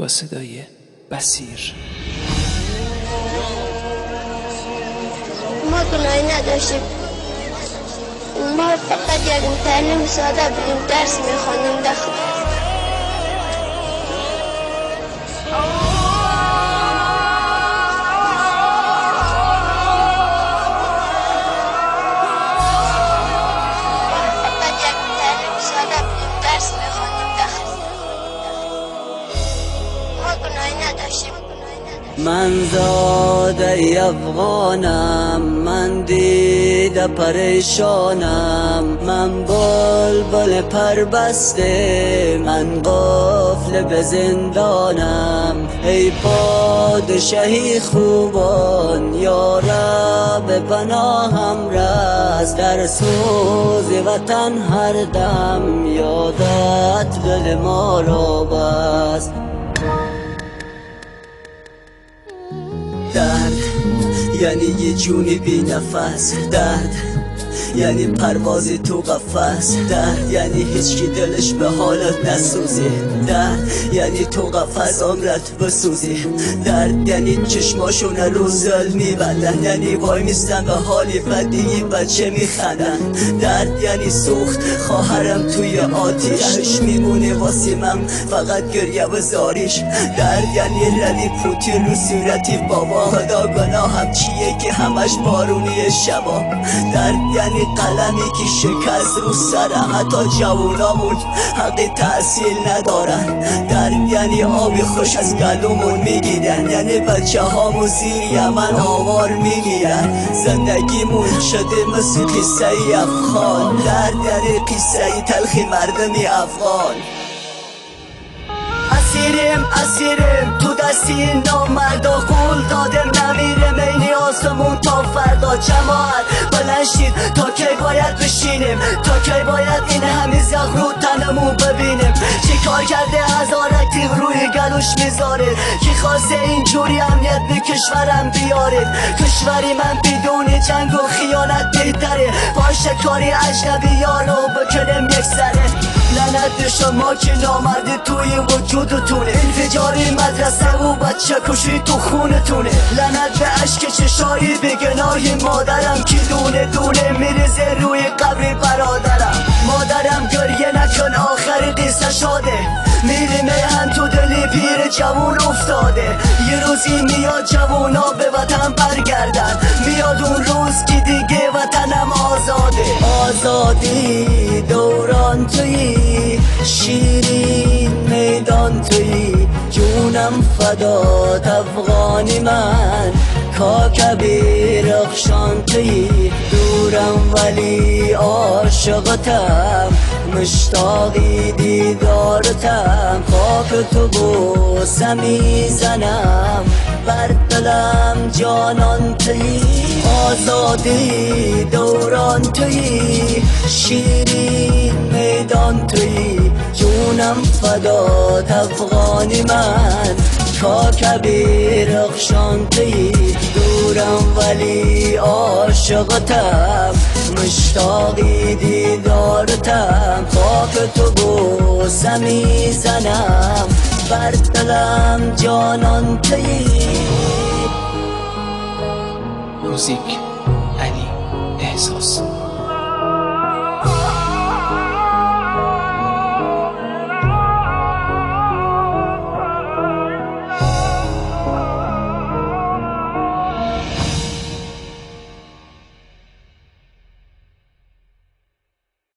با صدای بصیر. ما گناهی نداشتیم، ما فقط یک تعلیم ساده بودیم، درس میخواندیم داخل. من زاده افغانم، من دیده پریشانم، من بلبل پربسته، من قفل به زندانم. ای پادشاهی خوبان یا رب پناهم رس، در سوز وطن هر دم یادت دل ما را بس. درد یعنی یه جونی بی نفس، درد یعنی پرواز تو قفس، درد یعنی هیچ کی دلش به حالت نسوزه، درد یعنی تو قفس عمرت بسوزی، درد یعنی چشماشون روز میبندن، یعنی وای میستن به حالی بدی بچه میخندن، درد یعنی سوخت خواهرم توی آتیش میمونه واسه من فقط گریه و زاریش، درد یعنی ردی پوتی رو صورتی بابا، خدا گناهم چیه که همش بارونی شبا، درد یعنی قلمی که شکست رو سرم، حتی جوونامون حقی تحصیل ندارن، درد یعنی آبی خوش از گلومون میگیرن، یعنی بچه هامو زیر یمن آوار میگیرن، زندگیمون شده مثل قصه افغان، درد یعنی قصه تلخی مردمی افغان. اسیریم تو دستی نامردا، قول دادم نمیرم این آسمون تا فردا. جماعت بلند شید تا کی باید بشینیم، تا کی باید این همه زخم رو تنمون ببینیم، چی کار کرده هزارک تیغ روی گلوش میذاره، کی خواسته اینجوری امنیت به کشورم بیارید، کشوری من بدون جنگ و خیانت بهتره، باشه کاری اجنبی یارو بکنیم یک سره. لعنت به شما که نامردی توی وجودتونه، انفجاری مدرسه و بچه کشی تو خونتونه، لعنت به عشق چشایی به گناه مادرم که دونه دونه میرزه روی قبر برادرم. مادرم گریه نکن آخر قصه شاده، میری میهن تو دلی پیر جوون افتاده، یه روزی میاد جوونا به وطن برگردن، میاد اون روز که دیگه وطنم آزاده. آزادی دوران توی شیرین میدان توی، جونم فدات افغانی من، کاکبی رخشان توی، دورم ولی عاشقتم، مشتاقی دیدارتم، خاک تو بوسه میزنم، بر دلم جانان توی. آزادی دوران توی شیرین میدان توی، جونم فدات افغانی من، کاکبی رخشان توی، دورم ولی عاشقتم، مشتاقی دیدارتم، خاک تو بوسه میزنم، بر دلم جانان توی. موزیک علی احساس.